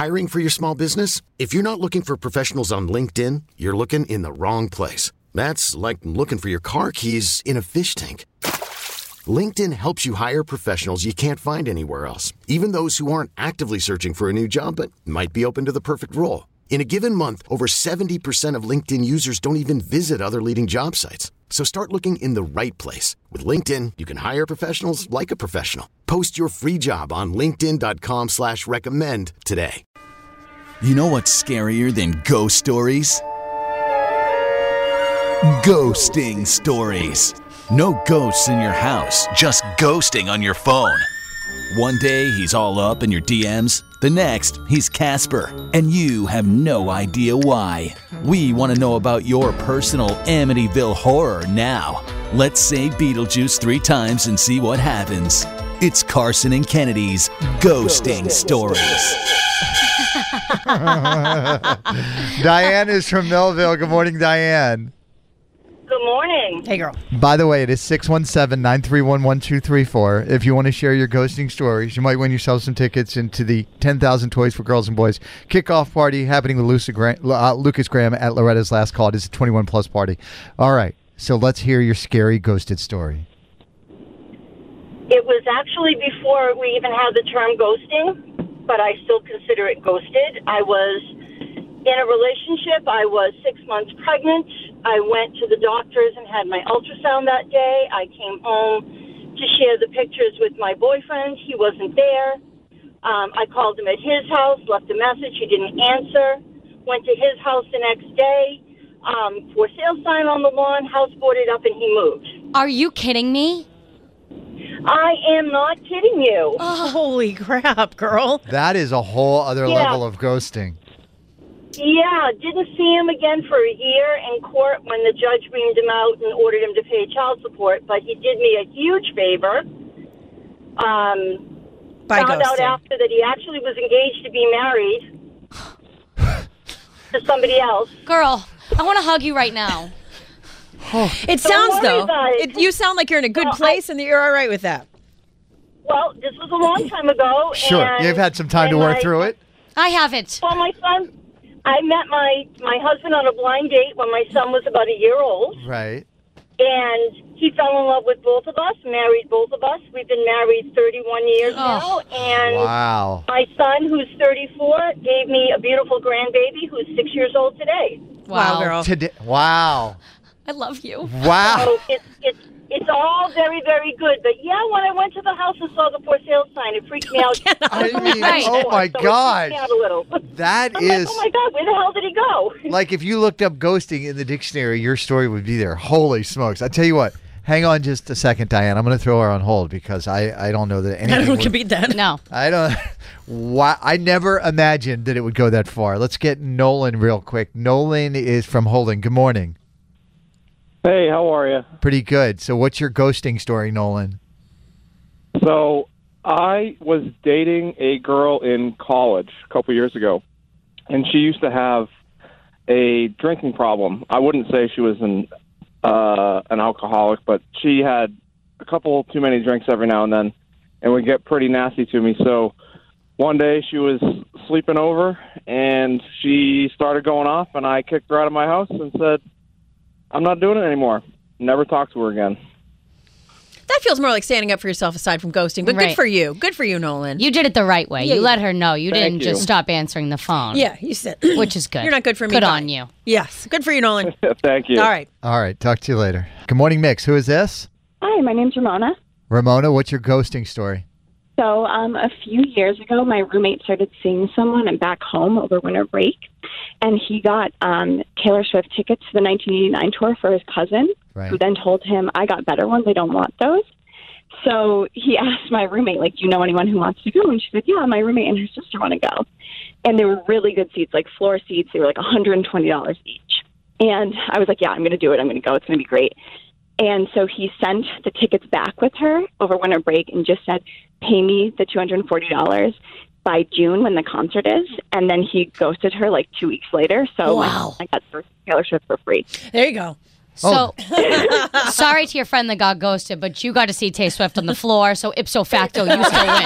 Hiring for your small business? If you're not looking for professionals on LinkedIn, you're looking in the wrong place. That's like looking for your car keys in a fish tank. LinkedIn helps you hire professionals you can't find anywhere else, even those who aren't actively searching for a new job but might be open to the perfect role. In a given month, over 70% of LinkedIn users don't even visit other leading job sites. So start looking in the right place. With LinkedIn, you can hire professionals like a professional. Post your free job on linkedin.com/recommend today. You know what's scarier than ghost stories? Ghosting stories. No ghosts in your house, just ghosting on your phone. One day, he's all up in your DMs. The next, he's Casper, and you have no idea why. We want to know about your personal Amityville horror now. Let's say Beetlejuice 3 times and see what happens. It's Carson and Kennedy's Ghosting Stories. Diane is from Millville. Good morning, Diane. Good morning. Hey, girl. By the way, it is 617-931-1234. If you want to share your ghosting stories, you might win yourself some tickets into the 10,000 Toys for Girls and Boys kickoff party happening with Lucas Graham at Loretta's Last Call. It is a 21-plus party. All right, so let's hear your scary ghosted story. It was actually before we even had the term ghosting, but I still consider it ghosted. I was in a relationship. I was 6 months pregnant. I went to the doctors and had my ultrasound that day. I came home to share the pictures with my boyfriend. He wasn't there. I called him at his house, left a message. He didn't answer. Went to his house the next day. For sale sign on the lawn, house boarded up, and he moved. Are you kidding me? I am not kidding you. Oh, holy crap, girl. That is a whole other level of ghosting. Yeah, didn't see him again for a year in court when the judge reamed him out and ordered him to pay child support, but he did me a huge favor. Found out after that he actually was engaged to be married to somebody else. Girl, I want to hug you right now. It sounds, though, you sound like you're in a good place and that you're all right with that. Well, this was a long time ago. Sure, and you've had some time to work through it. I haven't. Well, my son... I met my husband on a blind date when my son was about a year old. Right. And he fell in love with both of us, married both of us. We've been married 31 years now. And wow. My son, who's 34, gave me a beautiful grandbaby who's 6 years old today. Wow, girl. Wow. I love you. Wow. So it's all very, very good. But yeah, when I went to the house and saw the for sale sign, it freaked me out. I mean, oh my God. It freaked me out a little. That I'm is... like, oh my God, where the hell did he go? Like if you looked up ghosting in the dictionary, your story would be there. Holy smokes. I tell you what, hang on just a second, Diane. I'm going to throw her on hold because I don't know that anything I don't beat that. No. I don't... Why, I never imagined that it would go that far. Let's get Nolan real quick. Nolan is from Holden. Good morning. Hey, how are you? Pretty good. So what's your ghosting story, Nolan? So I was dating a girl in college a couple years ago, and she used to have a drinking problem. I wouldn't say she was an alcoholic, but she had a couple too many drinks every now and then, and would get pretty nasty to me. So one day she was sleeping over, and she started going off, and I kicked her out of my house and said, I'm not doing it anymore. Never talked to her again. That feels more like standing up for yourself aside from ghosting, but good for you. Good for you, Nolan. You did it the right way. Yeah, you let her know. You Thank didn't you. just stop answering the phone. Yeah, you said. Which is good. You're not good for me. Good bye. on you. Yes. Good for you, Nolan. Thank you. All right. All right. Talk to you later. Good morning, Mix. Who is this? Hi, my name's Ramona. Ramona, what's your ghosting story? So a few years ago, my roommate started seeing someone and back home over winter break, and he got Taylor Swift tickets to the 1989 tour for his cousin, who then told him, I got better ones, I don't want those. So he asked my roommate, like, do you know anyone who wants to go? And she said, yeah, my roommate and her sister want to go. And they were really good seats, like floor seats. They were like $120 each. And I was like, yeah, I'm going to do it. I'm going to go. It's going to be great. And so he sent the tickets back with her over winter break and just said, pay me the $240 by June when the concert is. And then he ghosted her like 2 weeks later. So wow. I got Taylor Swift for free. There you go. So, sorry to your friend that got ghosted, but you got to see Tay Swift on the floor, so ipso facto, you still win.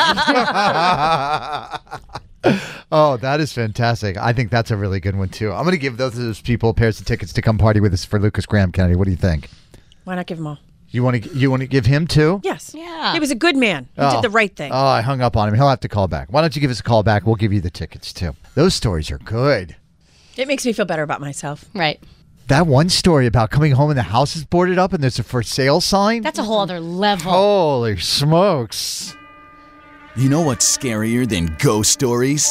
Oh, that is fantastic. I think that's a really good one, too. I'm going to give those people pairs of tickets to come party with us for Lucas Graham, Kennedy. What do you think? Why not give them all? You want to give him, too? Yes. Yeah. He was a good man. He did the right thing. Oh, I hung up on him. He'll have to call back. Why don't you give us a call back? We'll give you the tickets, too. Those stories are good. It makes me feel better about myself. Right. That one story about coming home and the house is boarded up and there's a for sale sign? That's a whole other level. Holy smokes. You know what's scarier than ghost stories?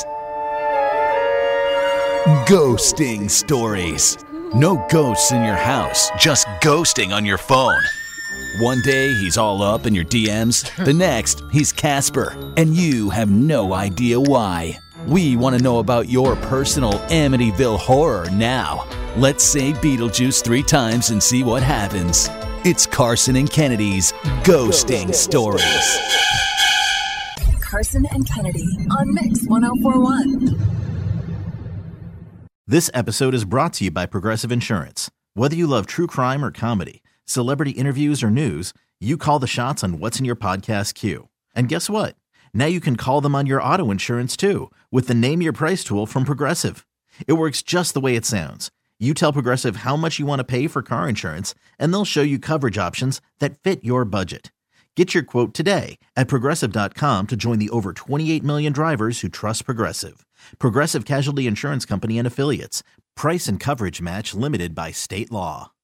Ghosting stories. No ghosts in your house, just ghosting on your phone. One day he's all up in your DMs, the next he's Casper, and you have no idea why. We want to know about your personal Amityville horror now. Let's say Beetlejuice 3 times and see what happens. It's Carson and Kennedy's Ghosting Stories. Carson and Kennedy on Mix 104.1. This episode is brought to you by Progressive Insurance. Whether you love true crime or comedy, celebrity interviews or news, you call the shots on what's in your podcast queue. And guess what? Now you can call them on your auto insurance too with the Name Your Price tool from Progressive. It works just the way it sounds. You tell Progressive how much you want to pay for car insurance, and they'll show you coverage options that fit your budget. Get your quote today at Progressive.com to join the over 28 million drivers who trust Progressive. Progressive Casualty Insurance Company and Affiliates. Price and coverage match limited by state law.